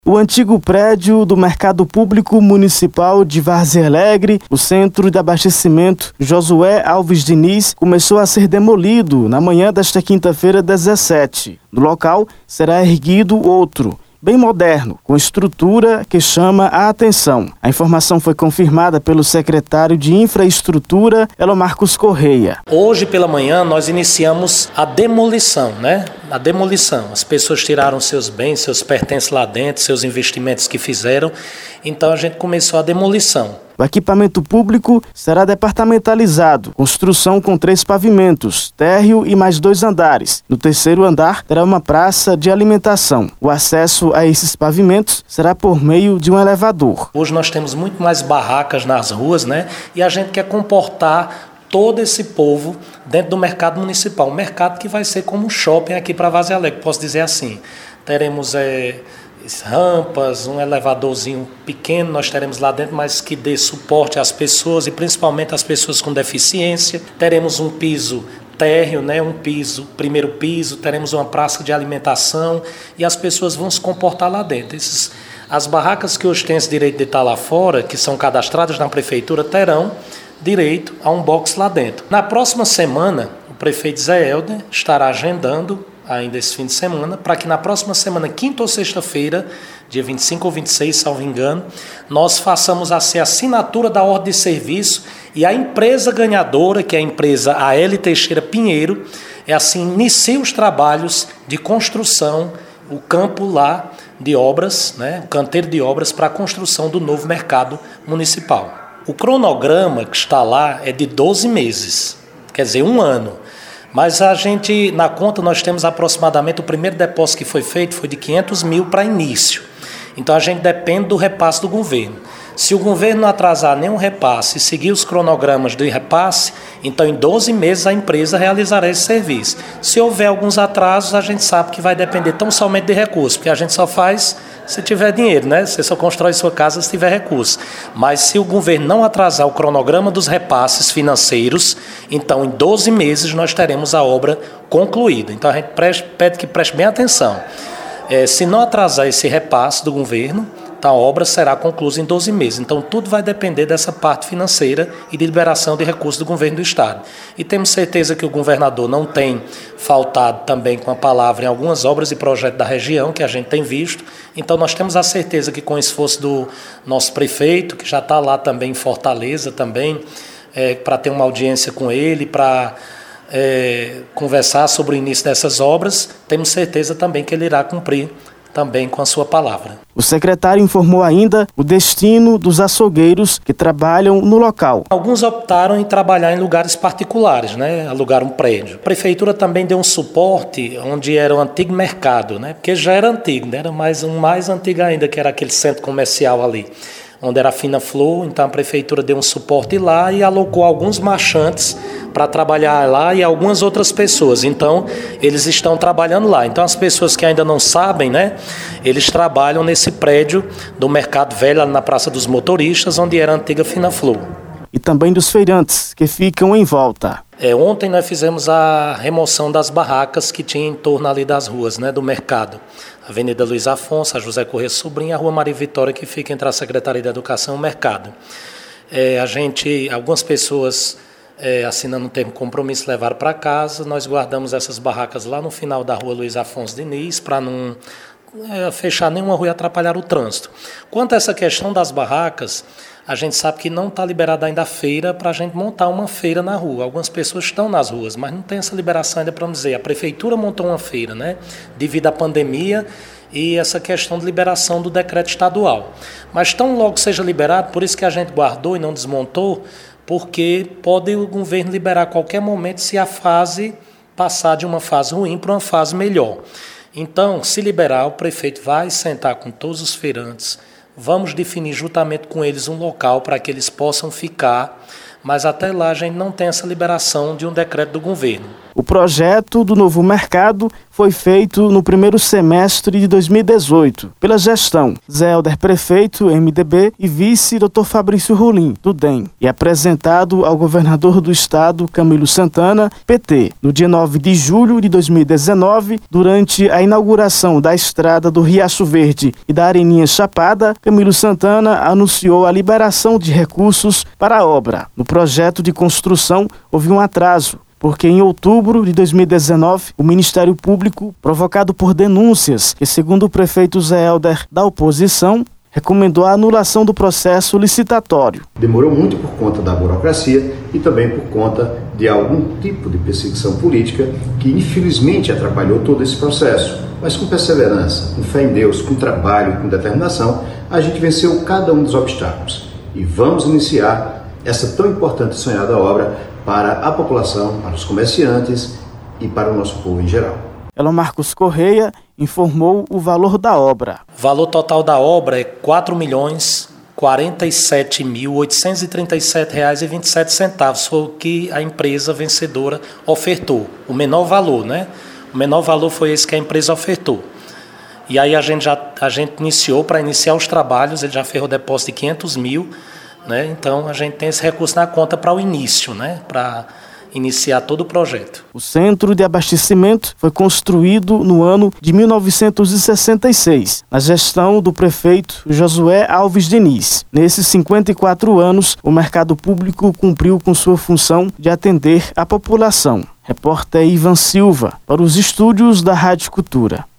O antigo prédio do Mercado Público Municipal de Várzea Alegre, o Centro de Abastecimento Josué Alves Diniz, começou a ser demolido na manhã desta quinta-feira 17. No local será erguido outro, bem moderno, com estrutura que chama a atenção. A informação foi confirmada pelo secretário de Infraestrutura, Elomarcos Correia. Hoje pela manhã nós iniciamos a demolição, A demolição. As pessoas tiraram seus bens, seus pertences lá dentro, seus investimentos que fizeram. Então a gente começou a demolição. O equipamento público será departamentalizado, construção com 3 pavimentos, térreo e mais 2 andares. No terceiro andar terá uma praça de alimentação. O acesso a esses pavimentos será por meio de um elevador. Hoje nós temos muito mais barracas nas ruas, E a gente quer comportar todo esse povo dentro do mercado municipal. Um mercado que vai ser como um shopping aqui para Várzea Alegre, posso dizer assim. Teremos rampas, um elevadorzinho pequeno, nós teremos lá dentro, mas que dê suporte às pessoas e principalmente às pessoas com deficiência. Teremos um piso térreo, primeiro piso, teremos uma praça de alimentação e as pessoas vão se comportar lá dentro. As barracas que hoje têm esse direito de estar lá fora, que são cadastradas na prefeitura, terão direito a um box lá dentro. Na próxima semana, o prefeito Zé Helder estará agendando ainda esse fim de semana, para que na próxima semana, quinta ou sexta-feira, dia 25 ou 26, salvo engano, nós façamos a assinatura da ordem de serviço e a empresa ganhadora, que é a empresa A.L. Teixeira Pinheiro, inicia os trabalhos de construção, o campo lá de obras, o canteiro de obras para a construção do novo mercado municipal. O cronograma que está lá é de 12 meses, quer dizer, 1 ano. Mas na conta nós temos aproximadamente, o primeiro depósito que foi feito foi de 500 mil para início. Então a gente depende do repasse do governo. Se o governo não atrasar nenhum repasse e seguir os cronogramas do repasse, então em 12 meses a empresa realizará esse serviço. Se houver alguns atrasos, a gente sabe que vai depender tão somente de recursos, porque a gente só faz se tiver dinheiro, Você só constrói sua casa se tiver recursos. Mas se o governo não atrasar o cronograma dos repasses financeiros, então em 12 meses nós teremos a obra concluída. Então a gente pede que preste bem atenção. Se não atrasar esse repasse do governo, a obra será concluída em 12 meses. Então, tudo vai depender dessa parte financeira e de liberação de recursos do governo do Estado. E temos certeza que o governador não tem faltado também com a palavra em algumas obras e projetos da região, que a gente tem visto. Então, nós temos a certeza que com o esforço do nosso prefeito, que já está lá também em Fortaleza, também, para ter uma audiência com ele, para conversar sobre o início dessas obras, temos certeza também que ele irá cumprir também com a sua palavra. O secretário informou ainda o destino dos açougueiros que trabalham no local. Alguns optaram em trabalhar em lugares particulares, alugar um prédio. A prefeitura também deu um suporte onde era o antigo mercado, porque já era antigo, era mais antigo ainda, que era aquele centro comercial ali, onde era a Fina Flor. Então a prefeitura deu um suporte lá e alocou alguns marchantes para trabalhar lá e algumas outras pessoas. Então, eles estão trabalhando lá. Então, as pessoas que ainda não sabem, eles trabalham nesse prédio do Mercado Velho, na Praça dos Motoristas, onde era a antiga Fina Flor. E também dos feirantes, que ficam em volta. Ontem nós fizemos a remoção das barracas que tinha em torno ali das ruas, do mercado. A Avenida Luiz Afonso, a José Corrêa Sobrinho e a Rua Maria Vitória, que fica entre a Secretaria de Educação e o mercado. Algumas pessoas assinando um termo de compromisso, levaram para casa. Nós guardamos essas barracas lá no final da Rua Luiz Afonso Diniz, para não fechar nenhuma rua e atrapalhar o trânsito. Quanto a essa questão das barracas, a gente sabe que não está liberada ainda a feira para a gente montar uma feira na rua. Algumas pessoas estão nas ruas, mas não tem essa liberação ainda para dizer. A prefeitura montou uma feira, devido à pandemia e essa questão de liberação do decreto estadual. Mas tão logo seja liberado, por isso que a gente guardou e não desmontou, porque pode o governo liberar a qualquer momento se a fase passar de uma fase ruim para uma fase melhor. Então, se liberar, o prefeito vai sentar com todos os feirantes, vamos definir juntamente com eles um local para que eles possam ficar Mas até lá a gente não tem essa liberação de um decreto do governo. O projeto do novo mercado foi feito no primeiro semestre de 2018, pela gestão Zé Helder Prefeito, MDB, e vice Dr. Fabrício Rolim, do DEM, e apresentado ao governador do estado, Camilo Santana, PT, no dia 9 de julho de 2019, durante a inauguração da estrada do Riacho Verde e da Areninha Chapada. Camilo Santana anunciou a liberação de recursos para a obra. No projeto de construção houve um atraso, porque em outubro de 2019, o Ministério Público, provocado por denúncias que, segundo o prefeito Zé Helder da oposição, recomendou a anulação do processo licitatório. Demorou muito por conta da burocracia e também por conta de algum tipo de perseguição política que infelizmente atrapalhou todo esse processo. Mas com perseverança, com fé em Deus, com trabalho, com determinação, a gente venceu cada um dos obstáculos. E vamos iniciar essa tão importante e sonhada obra para a população, para os comerciantes e para o nosso povo em geral. Elon Marcos Correia informou o valor da obra. O valor total da obra é R$ 4.047.837,27. Foi o que a empresa vencedora ofertou. O menor valor, né? O menor valor foi esse que a empresa ofertou. E aí a gente iniciou, para iniciar os trabalhos, ele já fez o depósito de 500 mil, né? Então a gente tem esse recurso na conta para o início, né? Para iniciar todo o projeto. O centro de abastecimento foi construído no ano de 1966, na gestão do prefeito Josué Alves Diniz. Nesses 54 anos, o mercado público cumpriu com sua função de atender a população. Repórter Ivan Silva, para os estúdios da Rádio Cultura.